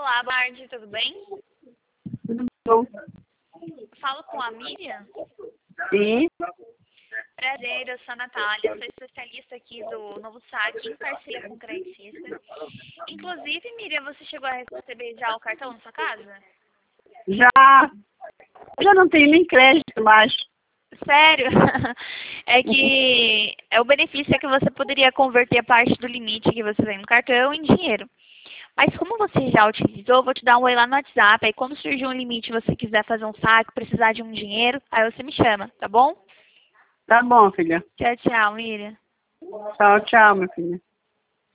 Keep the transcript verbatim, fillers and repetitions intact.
Olá, boa tarde, tudo bem? Tudo bom? Falo com a Miriam. Sim. Prazer, eu sou a Natália, sou especialista aqui do Novo Saque em parceria com o Credit System. Inclusive, Miriam, você chegou a receber já o cartão na sua casa? Já, já não tenho nem crédito mais. Sério? É que é o benefício é que você poderia converter parte do limite que você tem no cartão em dinheiro. Mas como você já utilizou, eu vou te dar um oi lá no WhatsApp. Aí quando surgir um limite e você quiser fazer um saque, precisar de um dinheiro, aí você me chama, tá bom? Tá bom, filha. Tchau, tchau, Miriam. Tchau, tchau, minha filha.